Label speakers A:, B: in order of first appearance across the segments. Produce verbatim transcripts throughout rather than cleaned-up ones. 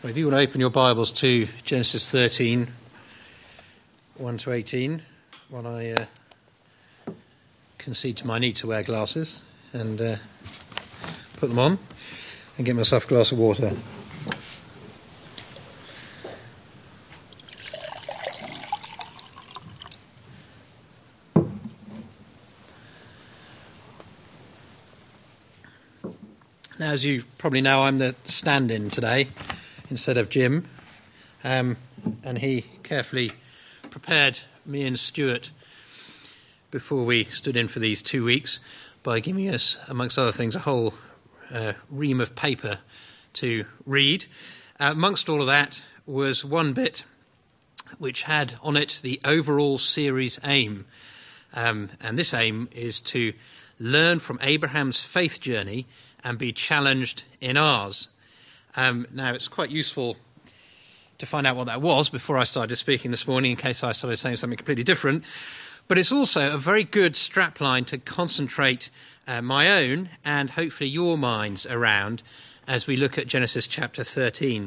A: Well, if you want to open your Bibles to Genesis thirteen, one to eighteen, while I uh, concede to my need to wear glasses and uh, put them on and get myself a glass of water. Now, as you probably know, I'm the stand-in today instead of Jim, um, and he carefully prepared me and Stuart before we stood in for these two weeks by giving us, amongst other things, a whole uh, ream of paper to read. Uh, amongst all of that was one bit which had on it the overall series aim, um, and this aim is to learn from Abraham's faith journey and be challenged in ours. Um, now, it's quite useful to find out what that was before I started speaking this morning, in case I started saying something completely different. But it's also a very good strapline to concentrate uh, my own and hopefully your minds around as we look at Genesis chapter thirteen.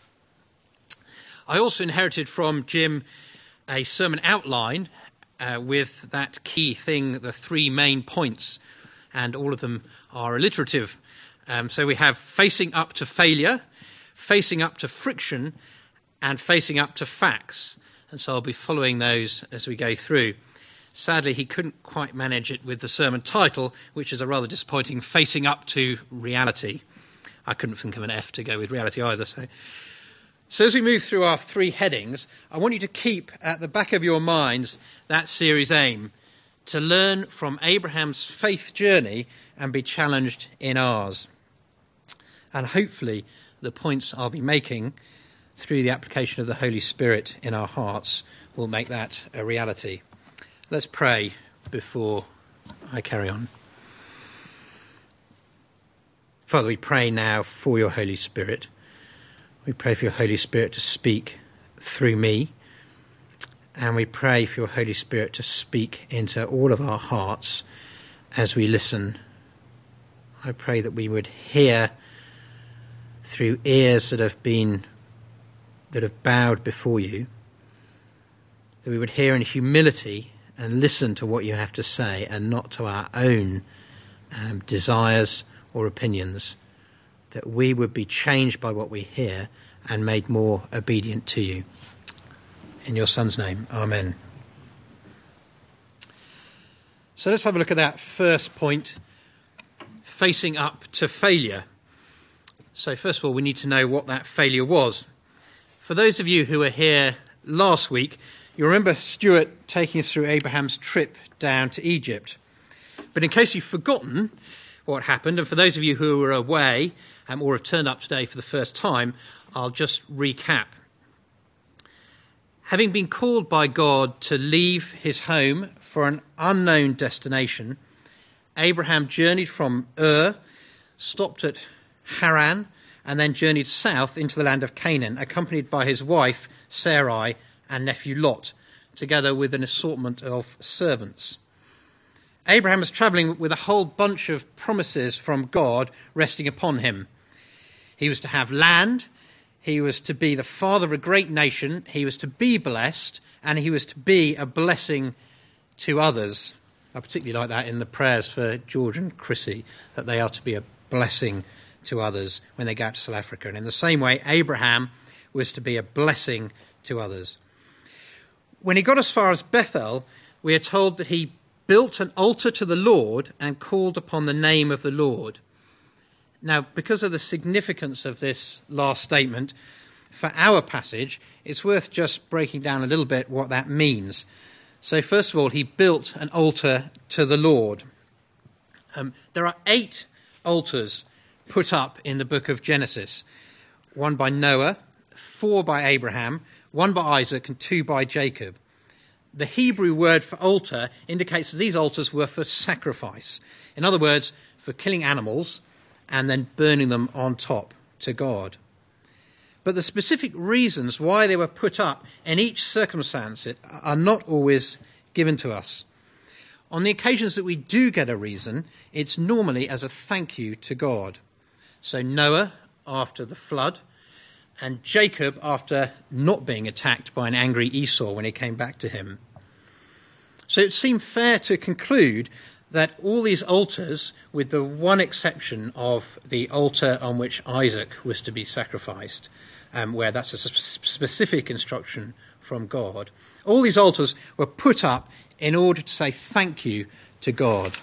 A: I also inherited from Jim a sermon outline uh, with that key thing, the three main points, and all of them are alliterative. Um, so we have facing up to failure, facing up to friction, and facing up to facts. And so I'll be following those as we go through. Sadly, he couldn't quite manage it with the sermon title, which is a rather disappointing facing up to reality. I couldn't think of an F to go with reality either. So, so as we move through our three headings, I want you to keep at the back of your minds that series aim, to learn from Abraham's faith journey and be challenged in ours. And hopefully the points I'll be making through the application of the Holy Spirit in our hearts will make that a reality. Let's pray before I carry on. Father, we pray now for your Holy Spirit. We pray for your Holy Spirit to speak through me. And we pray for your Holy Spirit to speak into all of our hearts as we listen. I pray that we would hear through ears that have been, that have bowed before you, that we would hear in humility and listen to what you have to say and not to our own um, desires or opinions, that we would be changed by what we hear and made more obedient to you. In your Son's name, amen. So let's have a look at that first point, facing up to failure. So first of all, we need to know what that failure was. For those of you who were here last week, you remember Stuart taking us through Abraham's trip down to Egypt. But in case you've forgotten what happened, and for those of you who were away um, or have turned up today for the first time, I'll just recap. Having been called by God to leave his home for an unknown destination, Abraham journeyed from Ur, stopped at Haran, and then journeyed south into the land of Canaan, accompanied by his wife Sarai and nephew Lot, together with an assortment of servants. Abraham was travelling with a whole bunch of promises from God resting upon him. He was to have land, he was to be the father of a great nation, he was to be blessed, and he was to be a blessing to others. I particularly like that in the prayers for George and Chrissy, that they are to be a blessing to others when they go out to South Africa. And in the same way, Abraham was to be a blessing to others. When he got as far as Bethel, we are told that he built an altar to the Lord and called upon the name of the Lord. Now, because of the significance of this last statement, for our passage, it's worth just breaking down a little bit what that means. So first of all, he built an altar to the Lord. Um, there are eight altars put up in the book of Genesis. One by Noah, four by Abraham, one by Isaac, and two by Jacob. The Hebrew word for altar indicates that these altars were for sacrifice. In other words, for killing animals and then burning them on top to God. But the specific reasons why they were put up in each circumstance are not always given to us. On the occasions that we do get a reason, it's normally as a thank you to God. So Noah, after the flood, and Jacob after not being attacked by an angry Esau when he came back to him. So it seemed fair to conclude that all these altars, with the one exception of the altar on which Isaac was to be sacrificed, um, where that's a specific instruction from God, all these altars were put up in order to say thank you to God.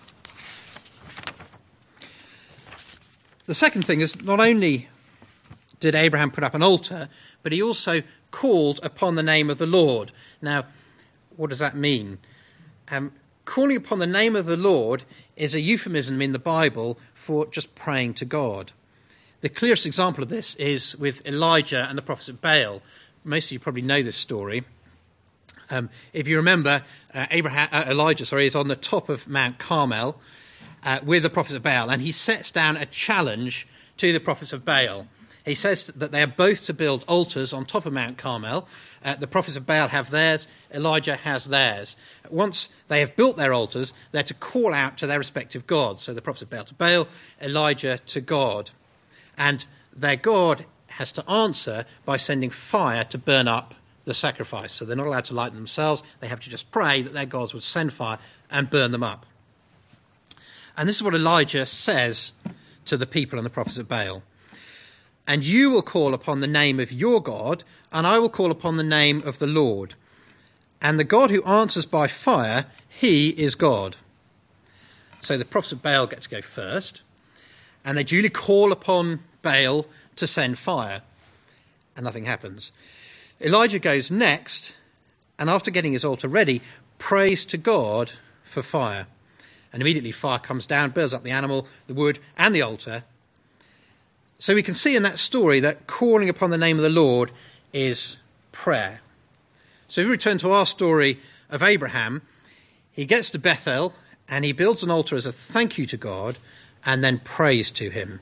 A: The second thing is, not only did Abraham put up an altar, but he also called upon the name of the Lord. Now, what does that mean? Um, calling upon the name of the Lord is a euphemism in the Bible for just praying to God. The clearest example of this is with Elijah and the prophets of Baal. Most of you probably know this story. Um, if you remember, uh, Abraham, uh, Elijah sorry, is on the top of Mount Carmel uh, with the prophets of Baal, and he sets down a challenge to the prophets of Baal. He says that they are both to build altars on top of Mount Carmel. Uh, the prophets of Baal have theirs, Elijah has theirs. Once they have built their altars, they're to call out to their respective gods. So the prophets of Baal to Baal, Elijah to God. And their God has to answer by sending fire to burn up the sacrifice. So they're not allowed to light them themselves. They have to just pray that their gods would send fire and burn them up. And this is what Elijah says to the people and the prophets of Baal. And you will call upon the name of your God, and I will call upon the name of the Lord. And the God who answers by fire, he is God. So the prophets of Baal get to go first, and they duly call upon Baal to send fire, and nothing happens. Elijah goes next, and after getting his altar ready, prays to God for fire. And immediately fire comes down, burns up the animal, the wood, and the altar. So we can see in that story that calling upon the name of the Lord is prayer. So if we return to our story of Abraham, he gets to Bethel and he builds an altar as a thank you to God and then prays to him.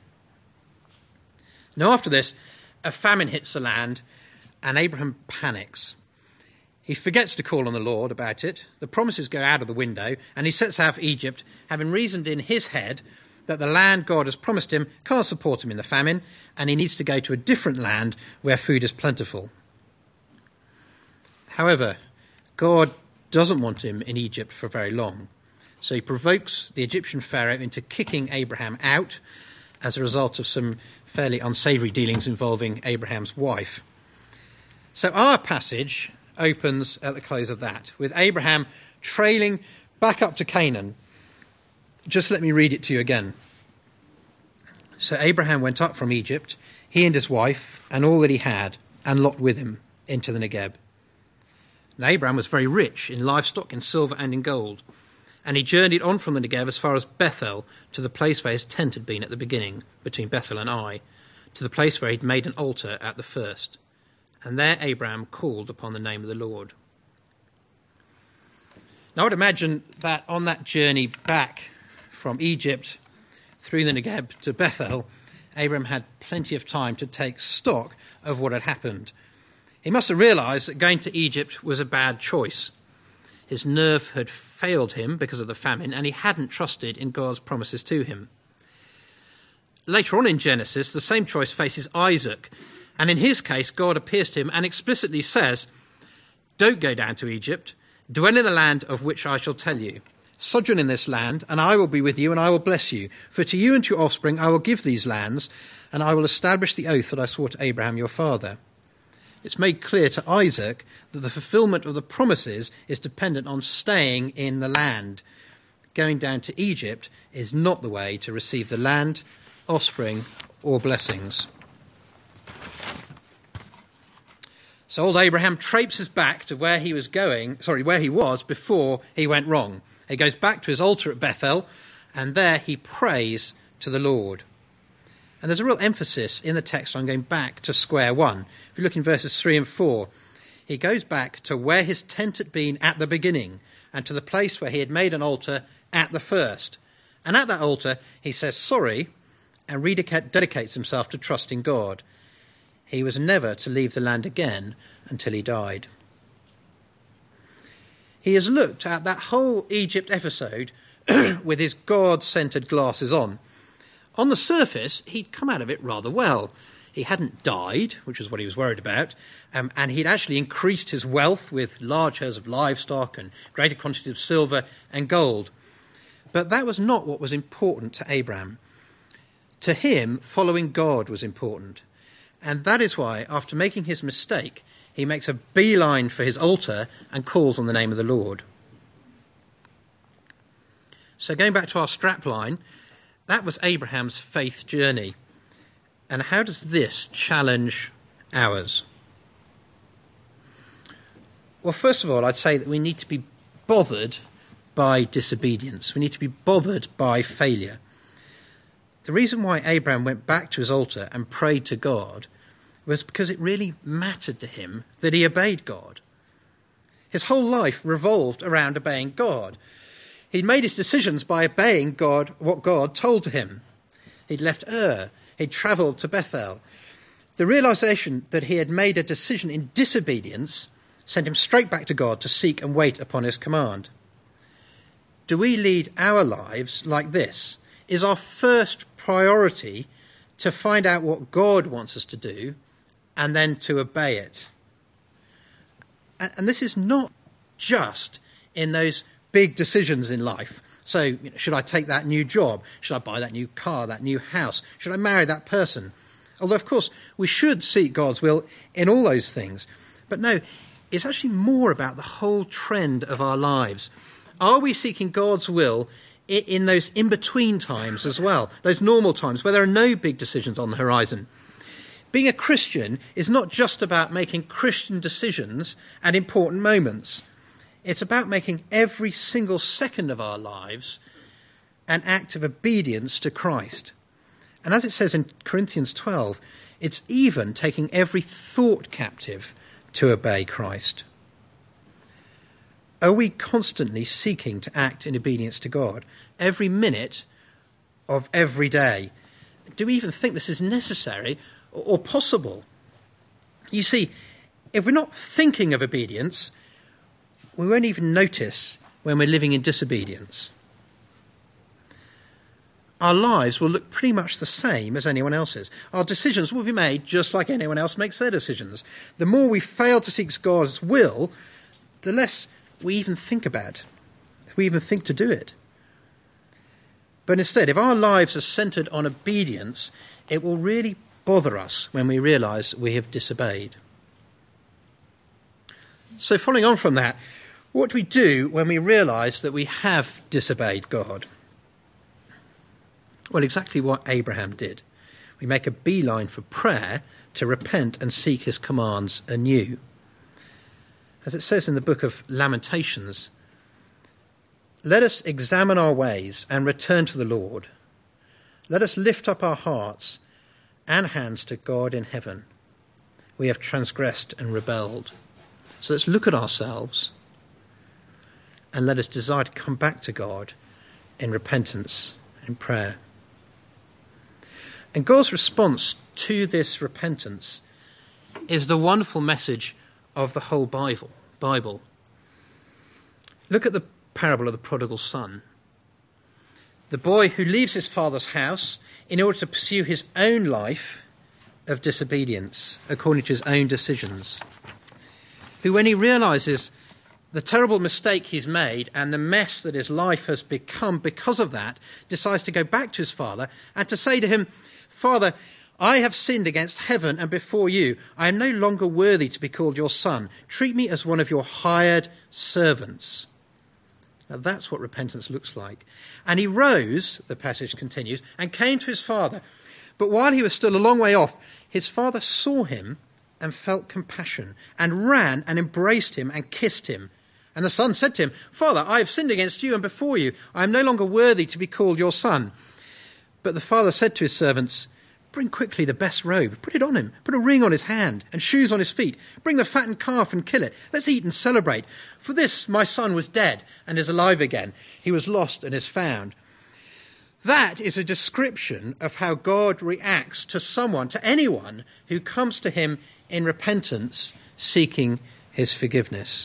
A: Now after this, a famine hits the land and Abraham panics. He forgets to call on the Lord about it. The promises go out of the window and he sets out for Egypt, having reasoned in his head that the land God has promised him can't support him in the famine, and he needs to go to a different land where food is plentiful. However, God doesn't want him in Egypt for very long, so he provokes the Egyptian Pharaoh into kicking Abraham out as a result of some fairly unsavoury dealings involving Abraham's wife. So our passage opens at the close of that, with Abraham trailing back up to Canaan. Just let me read it to you again. So Abraham went up from Egypt, he and his wife, and all that he had, and Lot with him, into the Negeb. Now Abraham was very rich in livestock, in silver, and in gold. And he journeyed on from the Negeb as far as Bethel, to the place where his tent had been at the beginning, between Bethel and Ai, to the place where he'd made an altar at the first. And there Abraham called upon the name of the Lord. Now I would imagine that on that journey back from Egypt through the Negeb to Bethel, Abraham had plenty of time to take stock of what had happened. He must have realised that going to Egypt was a bad choice. His nerve had failed him because of the famine, and he hadn't trusted in God's promises to him. Later on in Genesis, the same choice faces Isaac, and in his case, God appears to him and explicitly says, "Don't go down to Egypt, dwell in the land of which I shall tell you. Sojourn in this land, and I will be with you, and I will bless you. For to you and to your offspring I will give these lands, and I will establish the oath that I swore to Abraham your father." It's made clear to Isaac that the fulfillment of the promises is dependent on staying in the land. Going down to Egypt is not the way to receive the land, offspring, or blessings. So old Abraham traipses back to where he was going, sorry, where he was before he went wrong. He goes back to his altar at Bethel, and there he prays to the Lord. And there's a real emphasis in the text on going back to square one. If you look in verses three and four, he goes back to where his tent had been at the beginning, and to the place where he had made an altar at the first. And at that altar, he says sorry, and rededicates himself to trusting God. He was never to leave the land again until he died. He has looked at that whole Egypt episode with his God-centred glasses on. On the surface, he'd come out of it rather well. He hadn't died, which was what he was worried about, um, and he'd actually increased his wealth with large herds of livestock and greater quantities of silver and gold. But that was not what was important to Abraham. To him, following God was important. And that is why, after making his mistake, he makes a beeline for his altar and calls on the name of the Lord. So going back to our strapline, that was Abraham's faith journey. And how does this challenge ours? Well, first of all, I'd say that we need to be bothered by disobedience. We need to be bothered by failure. The reason why Abraham went back to his altar and prayed to God was because it really mattered to him that he obeyed God. His whole life revolved around obeying God. He'd made his decisions by obeying God, what God told to him. He'd left Ur. He'd travelled to Bethel. The realisation that he had made a decision in disobedience sent him straight back to God to seek and wait upon his command. Do we lead our lives like this? Is our first priority to find out what God wants us to do and then to obey it? And this is not just in those big decisions in life. So, you know, should I take that new job? Should I buy that new car, that new house? Should I marry that person? Although, of course, we should seek God's will in all those things. But no, it's actually more about the whole trend of our lives. Are we seeking God's will in those in-between times as well, those normal times where there are no big decisions on the horizon? Being a Christian is not just about making Christian decisions at important moments. It's about making every single second of our lives an act of obedience to Christ. And as it says in Corinthians twelve, it's even taking every thought captive to obey Christ. Are we constantly seeking to act in obedience to God every minute of every day? Do we even think this is necessary or possible? You see, if we're not thinking of obedience, we won't even notice when we're living in disobedience. Our lives will look pretty much the same as anyone else's. Our decisions will be made just like anyone else makes their decisions. The more we fail to seek God's will, the less we even think about it, if we even think to do it. But instead, if our lives are centred on obedience, it will really bother us when we realise we have disobeyed. So following on from that, what do we do when we realise that we have disobeyed God? Well, exactly what Abraham did. We make a beeline for prayer to repent and seek his commands anew. As it says in the book of Lamentations, let us examine our ways and return to the Lord. Let us lift up our hearts and hands to God in heaven. We have transgressed and rebelled. So let's look at ourselves and let us desire to come back to God in repentance and prayer. And God's response to this repentance is the wonderful message of the whole Bible. Bible. Look at the parable of the prodigal son. The boy who leaves his father's house in order to pursue his own life of disobedience according to his own decisions. Who, when he realises the terrible mistake he's made and the mess that his life has become because of that, decides to go back to his father and to say to him, Father, I have sinned against heaven and before you. I am no longer worthy to be called your son. Treat me as one of your hired servants. Now that's what repentance looks like. And he rose, the passage continues, and came to his father. But while he was still a long way off, his father saw him and felt compassion and ran and embraced him and kissed him. And the son said to him, Father, I have sinned against you and before you. I am no longer worthy to be called your son. But the father said to his servants, Bring quickly the best robe, put it on him, put a ring on his hand and shoes on his feet. Bring the fattened calf and kill it. Let's eat and celebrate. For this my son was dead and is alive again. He was lost and is found. That is a description of how God reacts to someone, to anyone who comes to him in repentance, seeking his forgiveness.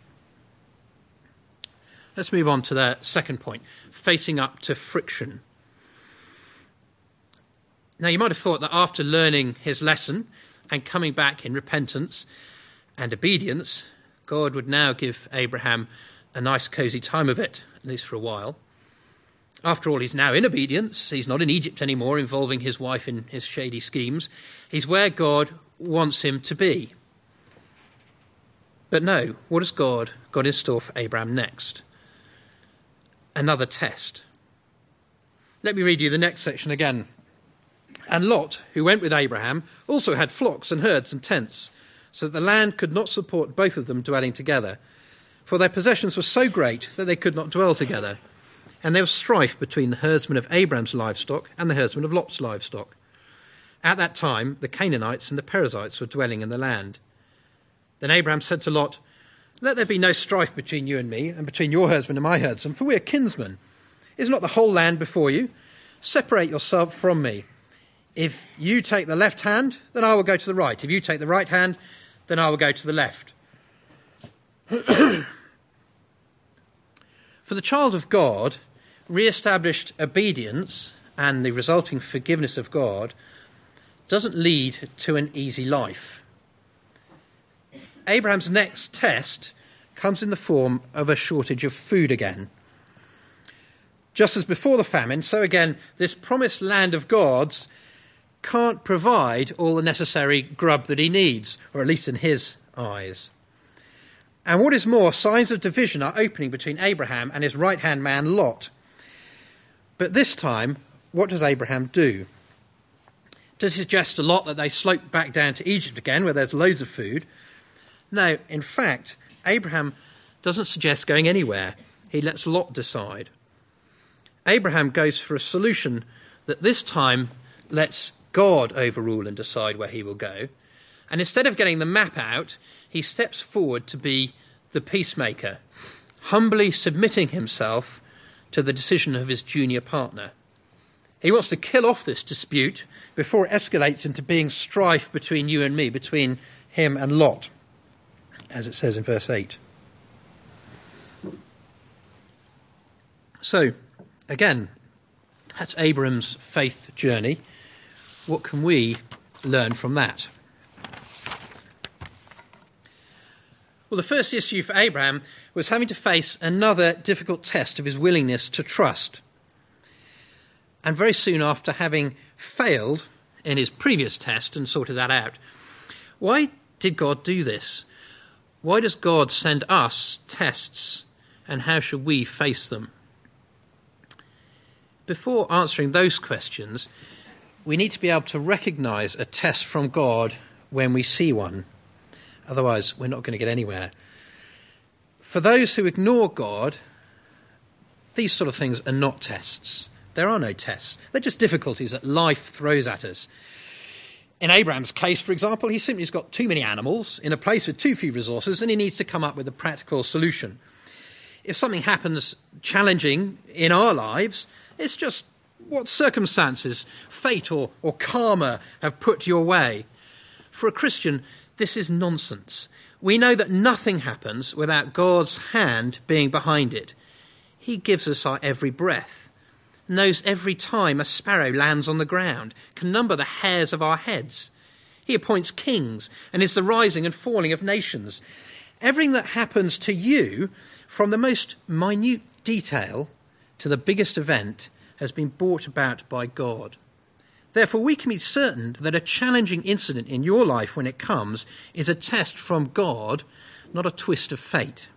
A: Let's move on to the second point, facing up to friction. Now, you might have thought that after learning his lesson and coming back in repentance and obedience, God would now give Abraham a nice cosy time of it, at least for a while. After all, he's now in obedience. He's not in Egypt anymore, involving his wife in his shady schemes. He's where God wants him to be. But no, what has God got in store for Abraham next? Another test. Let me read you the next section again. And Lot, who went with Abraham, also had flocks and herds and tents, so that the land could not support both of them dwelling together. For their possessions were so great that they could not dwell together. And there was strife between the herdsmen of Abraham's livestock and the herdsmen of Lot's livestock. At that time, the Canaanites and the Perizzites were dwelling in the land. Then Abraham said to Lot, "Let there be no strife between you and me, and between your herdsmen and my herdsmen, for we are kinsmen. Is not the whole land before you? Separate yourself from me. If you take the left hand, then I will go to the right. If you take the right hand, then I will go to the left." For the child of God, re-established obedience and the resulting forgiveness of God doesn't lead to an easy life. Abraham's next test comes in the form of a shortage of food again. Just as before the famine, so again, this promised land of God's can't provide all the necessary grub that he needs, or at least in his eyes. And what is more, signs of division are opening between Abraham and his right-hand man Lot. But this time, what does Abraham do? Does he suggest to Lot that they slope back down to Egypt again, where there's loads of food? No, in fact, Abraham doesn't suggest going anywhere. He lets Lot decide. Abraham goes for a solution that this time lets God overrule and decide where he will go. And instead of getting the map out, he steps forward to be the peacemaker, humbly submitting himself to the decision of his junior partner. He wants to kill off this dispute before it escalates into being strife between you and me, between him and Lot, as it says in verse eight. So, again, that's Abraham's faith journey. What can we learn from that? Well, the first issue for Abraham was having to face another difficult test of his willingness to trust. And very soon after having failed in his previous test and sorted that out, why did God do this? Why does God send us tests, and how should we face them? Before answering those questions, we need to be able to recognise a test from God when we see one. Otherwise, we're not going to get anywhere. For those who ignore God, these sort of things are not tests. There are no tests. They're just difficulties that life throws at us. In Abraham's case, for example, he simply has got too many animals in a place with too few resources, and he needs to come up with a practical solution. If something happens challenging in our lives, it's just what circumstances, fate or, or karma have put your way. For a Christian, this is nonsense. We know that nothing happens without God's hand being behind it. He gives us our every breath, knows every time a sparrow lands on the ground, can number the hairs of our heads. He appoints kings and is the rising and falling of nations. Everything that happens to you, from the most minute detail to the biggest event, has been brought about by God. Therefore, we can be certain that a challenging incident in your life when it comes is a test from God, not a twist of fate.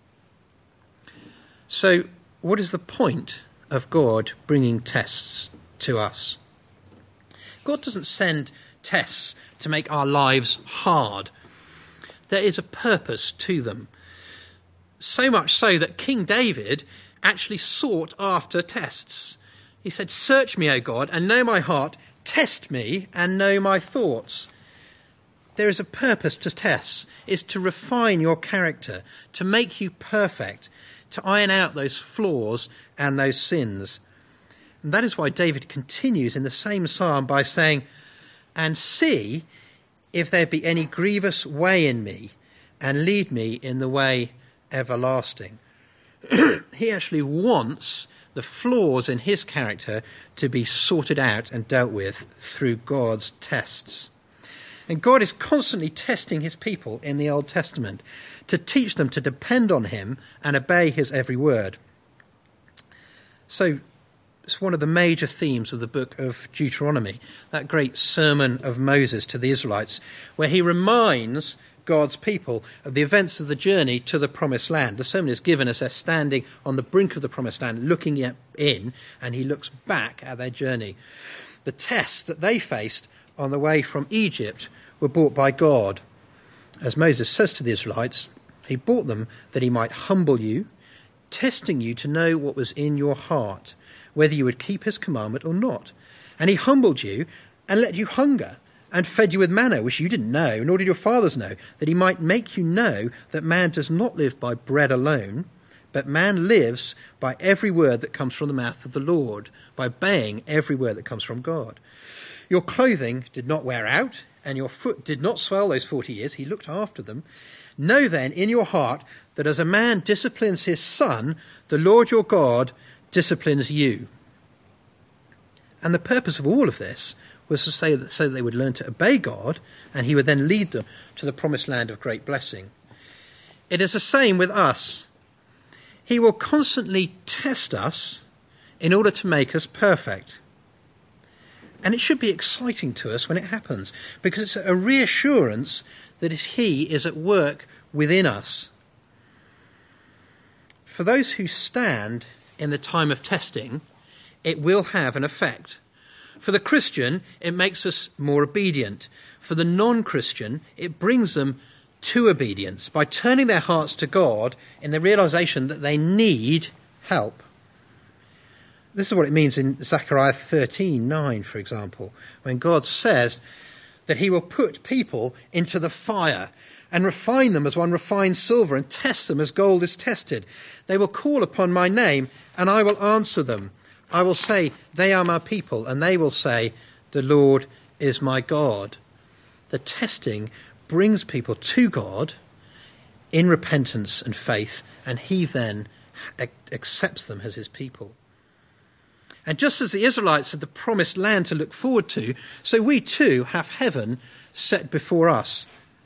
A: So, what is the point of God bringing tests to us? God doesn't send tests to make our lives hard. There is a purpose to them. So much so that King David actually sought after tests. He said, "Search me, O God, and know my heart. Test me and know my thoughts." There is a purpose to tests. It's to refine your character, to make you perfect, to iron out those flaws and those sins. And that is why David continues in the same psalm by saying, "And see if there be any grievous way in me, and lead me in the way everlasting." He actually wants the flaws in his character to be sorted out and dealt with through God's tests. And God is constantly testing his people in the Old Testament to teach them to depend on him and obey his every word. So it's one of the major themes of the book of Deuteronomy, that great sermon of Moses to the Israelites, where he reminds God's people of the events of the journey to the promised land. The sermon is given as they're standing on the brink of the promised land, looking in, and he looks back at their journey. The tests that they faced on the way from Egypt were brought by God. As Moses says to the Israelites, he brought them that he might humble you, testing you to know what was in your heart, whether you would keep his commandment or not. And he humbled you and let you hunger, and fed you with manna, which you didn't know, nor did your fathers know, that he might make you know that man does not live by bread alone, but man lives by every word that comes from the mouth of the Lord, by obeying every word that comes from God. Your clothing did not wear out, and your foot did not swell those forty years. He looked after them. Know then in your heart that as a man disciplines his son, the Lord your God disciplines you. And the purpose of all of this was to say that so that they would learn to obey God, and he would then lead them to the promised land of great blessing. It is the same with us. He will constantly test us in order to make us perfect. And it should be exciting to us when it happens, because it's a reassurance that he is at work within us. For those who stand in the time of testing, it will have an effect. For the Christian, it makes us more obedient. For the non-Christian, it brings them to obedience by turning their hearts to God in the realization that they need help. This is what it means in Zechariah thirteen nine, for example, when God says that he will put people into the fire and refine them as one refines silver and test them as gold is tested. They will call upon my name and I will answer them. I will say, they are my people, and they will say, the Lord is my God. The testing brings people to God in repentance and faith, and he then accepts them as his people. And just as the Israelites had the promised land to look forward to, so we too have heaven set before us.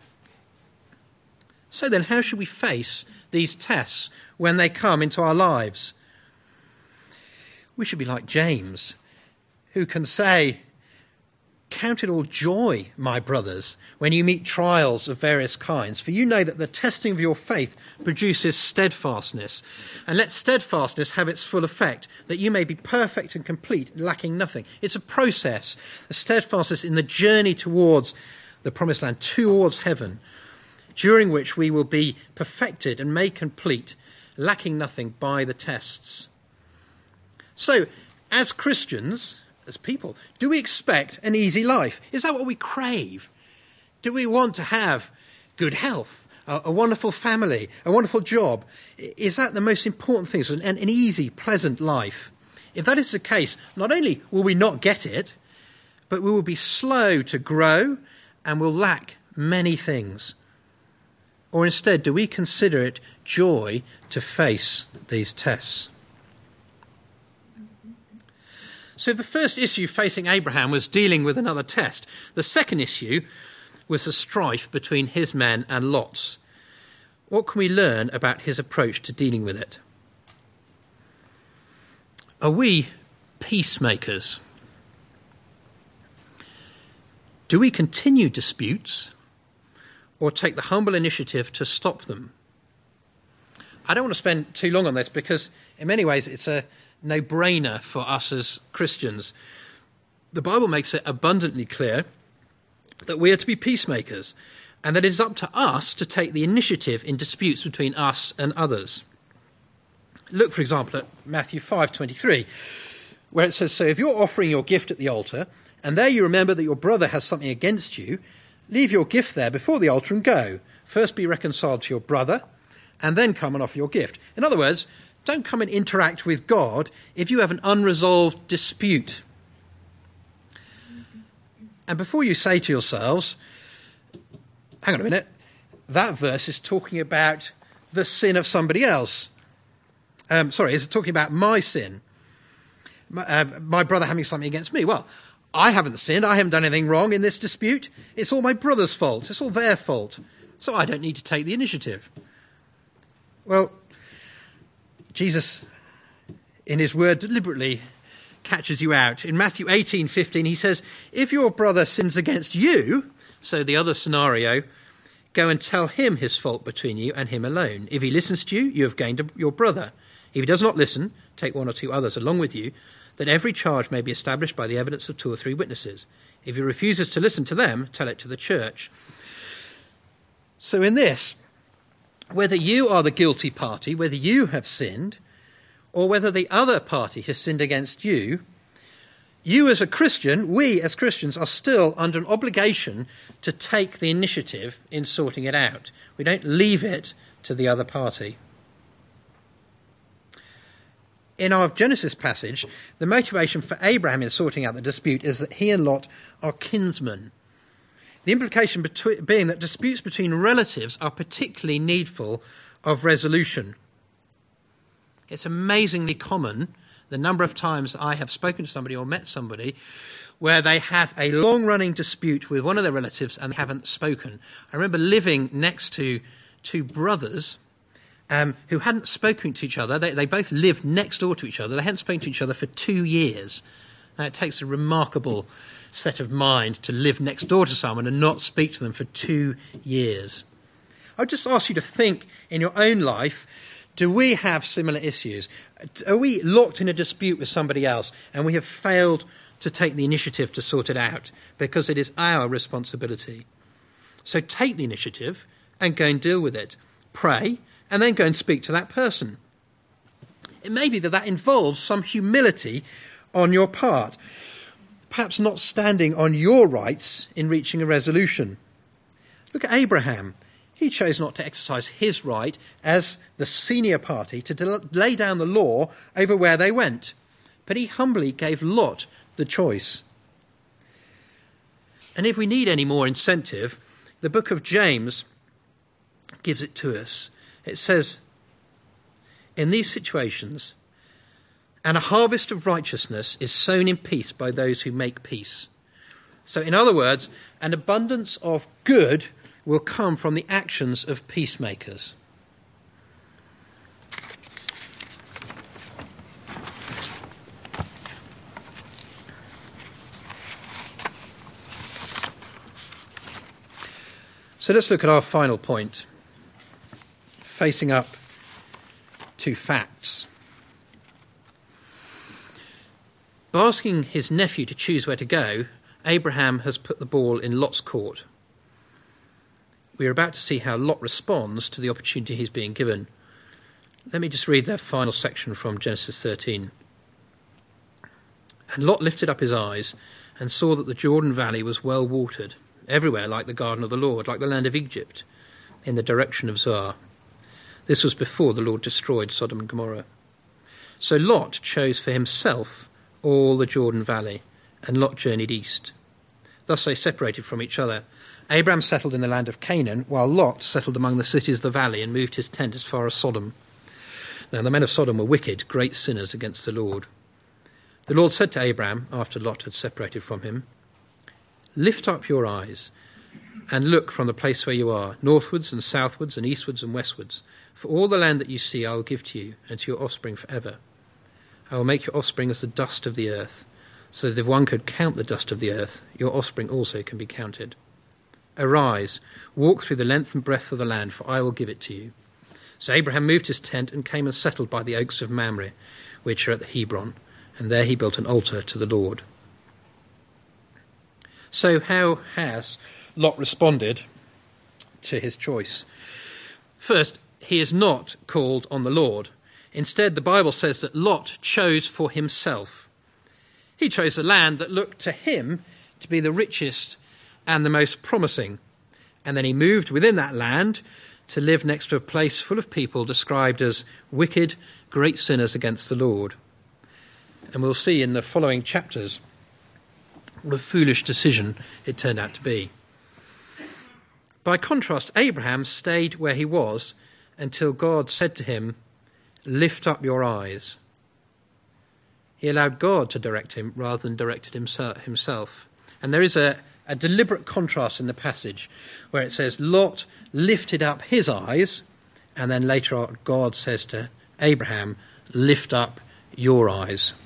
A: So then, how should we face these tests when they come into our lives? We should be like James, who can say, count it all joy, my brothers, when you meet trials of various kinds, for you know that the testing of your faith produces steadfastness. And let steadfastness have its full effect, that you may be perfect and complete, lacking nothing. It's a process, a steadfastness in the journey towards the promised land, towards heaven, during which we will be perfected and made complete, lacking nothing by the tests. So, as Christians, as people, do we expect an easy life? Is that what we crave? Do we want to have good health, a, a wonderful family, a wonderful job? Is that the most important thing? So an, an easy, pleasant life? If that is the case, not only will we not get it, but we will be slow to grow and will lack many things. Or instead, do we consider it joy to face these tests? So the first issue facing Abraham was dealing with another test. The second issue was the strife between his men and Lot's. What can we learn about his approach to dealing with it? Are we peacemakers? Do we continue disputes or take the humble initiative to stop them? I don't want to spend too long on this because in many ways it's a no-brainer for us as Christians. The Bible makes it abundantly clear that we are to be peacemakers and that it is up to us to take the initiative in disputes between us and others. Look, for example, at Matthew five twenty-three, where it says, so if you're offering your gift at the altar and there you remember that your brother has something against you, leave your gift there before the altar and go. First be reconciled to your brother and then come and offer your gift. In other words, don't come and interact with God if you have an unresolved dispute. And before you say to yourselves, hang on a minute, that verse is talking about the sin of somebody else. Um, sorry, it's talking about my sin. my, uh, my brother having something against me. Well, I haven't sinned. I haven't done anything wrong in this dispute. It's all my brother's fault. It's all their fault. So I don't need to take the initiative. Well, Jesus, in his word, deliberately catches you out. In Matthew eighteen fifteen, he says, if your brother sins against you, so the other scenario, go and tell him his fault between you and him alone. If he listens to you, you have gained your brother. If he does not listen, take one or two others along with you, that every charge may be established by the evidence of two or three witnesses. If he refuses to listen to them, tell it to the church. So in this, whether you are the guilty party, whether you have sinned, or whether the other party has sinned against you, you as a Christian, we as Christians are still under an obligation to take the initiative in sorting it out. We don't leave it to the other party. In our Genesis passage, the motivation for Abraham in sorting out the dispute is that he and Lot are kinsmen. The implication between, being that disputes between relatives are particularly needful of resolution. It's amazingly common, the number of times I have spoken to somebody or met somebody where they have a long-running dispute with one of their relatives and they haven't spoken. I remember living next to two brothers um, who hadn't spoken to each other. They, they both lived next door to each other. They hadn't spoken to each other for two years. Now, it takes a remarkable set of mind to live next door to someone and not speak to them for two years. I would just ask you to think in your own life, do we have similar issues? Are we locked in a dispute with somebody else and we have failed to take the initiative to sort it out because it is our responsibility? So take the initiative and go and deal with it. Pray and then go and speak to that person. It may be that that involves some humility on your part, perhaps not standing on your rights in reaching a resolution. Look at Abraham. He chose not to exercise his right as the senior party to del- lay down the law over where they went, but he humbly gave Lot the choice. And if we need any more incentive, the book of James gives it to us. It says, in these situations, and a harvest of righteousness is sown in peace by those who make peace. So in other words, an abundance of good will come from the actions of peacemakers. So let's look at our final point, facing up to facts. By asking his nephew to choose where to go, Abraham has put the ball in Lot's court. We are about to see how Lot responds to the opportunity he's being given. Let me just read that final section from Genesis thirteen. And Lot lifted up his eyes and saw that the Jordan Valley was well watered, everywhere like the garden of the Lord, like the land of Egypt, in the direction of Zoar. This was before the Lord destroyed Sodom and Gomorrah. So Lot chose for himself all the Jordan Valley, and Lot journeyed east. Thus they separated from each other. Abraham settled in the land of Canaan, while Lot settled among the cities of the valley and moved his tent as far as Sodom. Now the men of Sodom were wicked, great sinners against the Lord. The Lord said to Abraham, after Lot had separated from him, "Lift up your eyes and look from the place where you are, northwards and southwards and eastwards and westwards. For all the land that you see I will give to you and to your offspring forever. I will make your offspring as the dust of the earth, so that if one could count the dust of the earth, your offspring also can be counted. Arise, walk through the length and breadth of the land, for I will give it to you." So Abraham moved his tent and came and settled by the oaks of Mamre, which are at the Hebron, and there he built an altar to the Lord. So how has Lot responded to his choice? First, he is not called on the Lord. Instead, the Bible says that Lot chose for himself. He chose the land that looked to him to be the richest and the most promising. And then he moved within that land to live next to a place full of people described as wicked, great sinners against the Lord. And we'll see in the following chapters what a foolish decision it turned out to be. By contrast, Abraham stayed where he was until God said to him, "Lift up your eyes." He allowed God to direct him rather than directed himself. And there is a, a deliberate contrast in the passage where it says, Lot lifted up his eyes, and then later on God says to Abraham, lift up your eyes.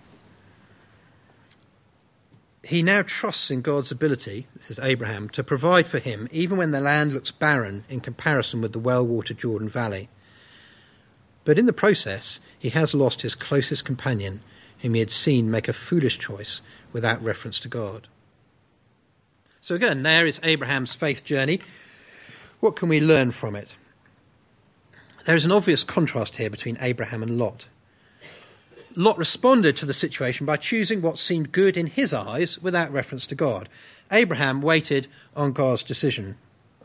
A: He now trusts in God's ability, this is Abraham, to provide for him even when the land looks barren in comparison with the well-watered Jordan Valley. But in the process, he has lost his closest companion, whom he had seen make a foolish choice without reference to God. So again, there is Abraham's faith journey. What can we learn from it? There is an obvious contrast here between Abraham and Lot. Lot responded to the situation by choosing what seemed good in his eyes without reference to God. Abraham waited on God's decision.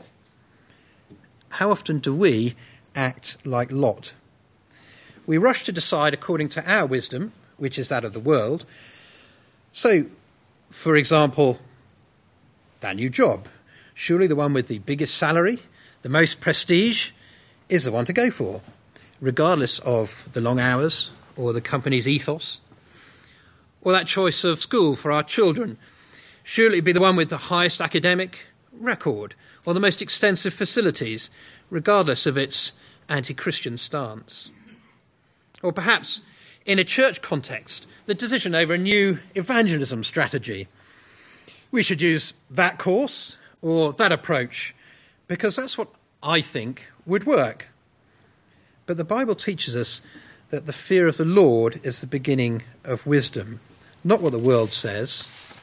A: How often do we act like Lot? We rush to decide according to our wisdom, which is that of the world. So, for example, that new job. Surely the one with the biggest salary, the most prestige, is the one to go for, regardless of the long hours or the company's ethos. Or that choice of school for our children. Surely it'd be the one with the highest academic record or the most extensive facilities, regardless of its anti-Christian stance. Or perhaps, in a church context, the decision over a new evangelism strategy. We should use that course or that approach, because that's what I think would work. But the Bible teaches us that the fear of the Lord is the beginning of wisdom, not what the world says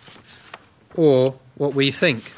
A: or what we think.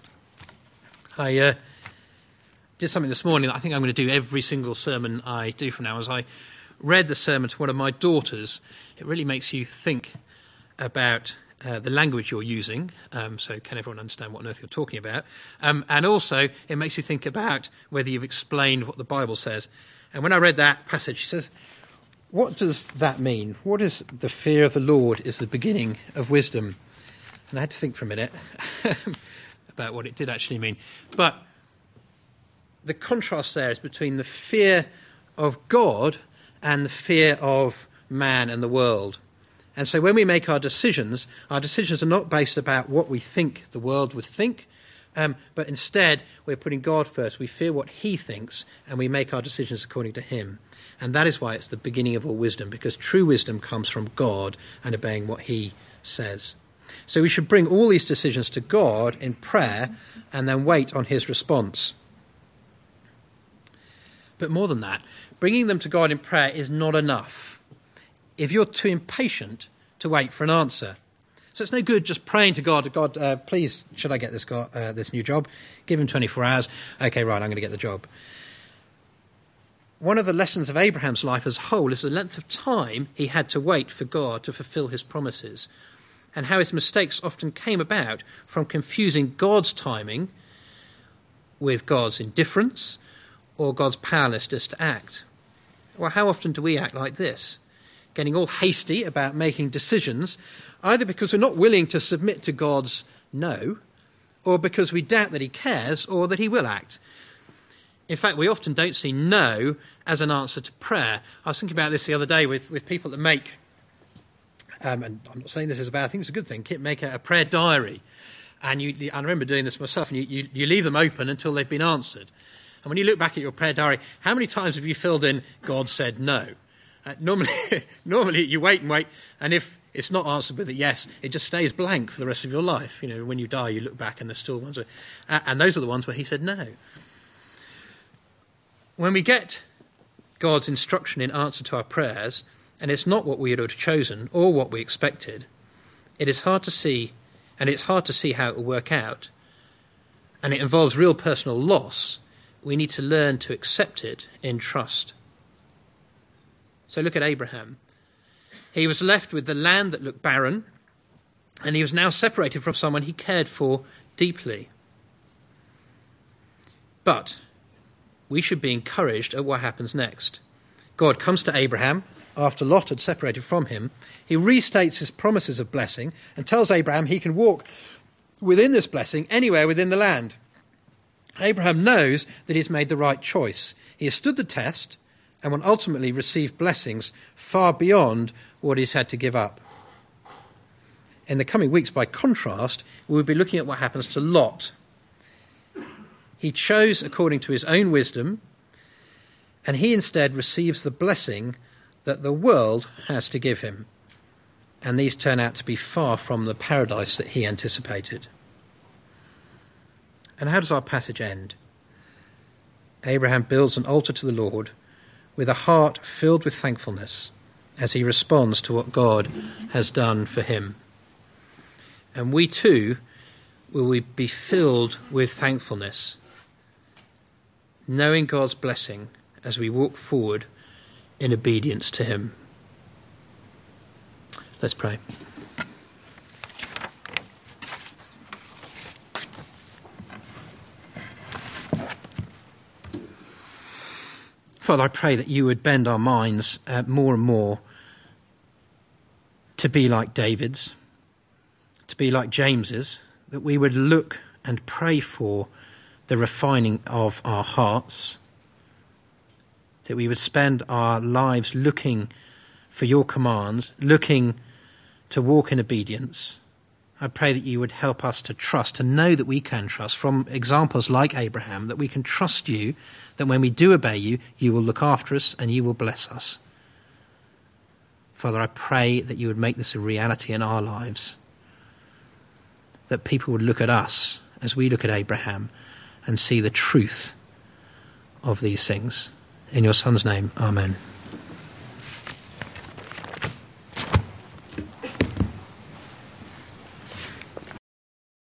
A: I uh, did something this morning that I think I'm going to do every single sermon I do from now. As I read the sermon to one of my daughters, it really makes you think about uh, the language you're using. Um, so can everyone understand what on earth you're talking about? Um, and also it makes you think about whether you've explained what the Bible says. And when I read that passage, she says, what does that mean? What is the fear of the Lord is the beginning of wisdom? And I had to think for a minute about what it did actually mean. But the contrast there is between the fear of God and the fear of man and the world. And so when we make our decisions, our decisions are not based about what we think the world would think, um, but instead we're putting God first. We fear what he thinks, and we make our decisions according to him. And that is why it's the beginning of all wisdom, because true wisdom comes from God and obeying what he says. So we should bring all these decisions to God in prayer and then wait on his response. But more than that, bringing them to God in prayer is not enough if you're too impatient to wait for an answer. So it's no good just praying to God, God, uh, please, should I get this, God, uh, this new job? Give him twenty-four hours. Okay, right, I'm going to get the job. One of the lessons of Abraham's life as a whole is the length of time he had to wait for God to fulfill his promises, and how his mistakes often came about from confusing God's timing with God's indifference or God's powerlessness to act. Well, how often do we act like this? Getting all hasty about making decisions, either because we're not willing to submit to God's no, or because we doubt that he cares or that he will act. In fact, we often don't see no as an answer to prayer. I was thinking about this the other day with, with people that make, um, and I'm not saying this is a bad thing, it's a good thing, make a, a prayer diary. And you, I remember doing this myself, and you, you, you leave them open until they've been answered. And when you look back at your prayer diary, how many times have you filled in, God said no? Uh, normally, normally you wait and wait, and if it's not answered with a yes, it just stays blank for the rest of your life. You know, when you die, you look back and there's still ones where, uh, and those are the ones where he said no. When we get God's instruction in answer to our prayers, and it's not what we had chosen or what we expected, it is hard to see, and it's hard to see how it will work out, and it involves real personal loss. We need to learn to accept it in trust. So look at Abraham. He was left with the land that looked barren, and he was now separated from someone he cared for deeply. But we should be encouraged at what happens next. God comes to Abraham after Lot had separated from him. He restates his promises of blessing and tells Abraham he can walk within this blessing anywhere within the land. Abraham knows that he's made the right choice. He has stood the test and will ultimately receive blessings far beyond what he's had to give up. In the coming weeks, by contrast, we will be looking at what happens to Lot. He chose according to his own wisdom, and he instead receives the blessing that the world has to give him. And these turn out to be far from the paradise that he anticipated. And how does our passage end? Abraham builds an altar to the Lord with a heart filled with thankfulness as he responds to what God has done for him. And we too will be filled with thankfulness, knowing God's blessing as we walk forward in obedience to him. Let's pray. Father, I pray that you would bend our minds uh, more and more to be like David's, to be like James's, that we would look and pray for the refining of our hearts, that we would spend our lives looking for your commands, looking to walk in obedience. I pray that you would help us to trust, to know that we can trust from examples like Abraham, that we can trust you, that when we do obey you, you will look after us and you will bless us. Father, I pray that you would make this a reality in our lives, that people would look at us as we look at Abraham and see the truth of these things. In your Son's name, amen.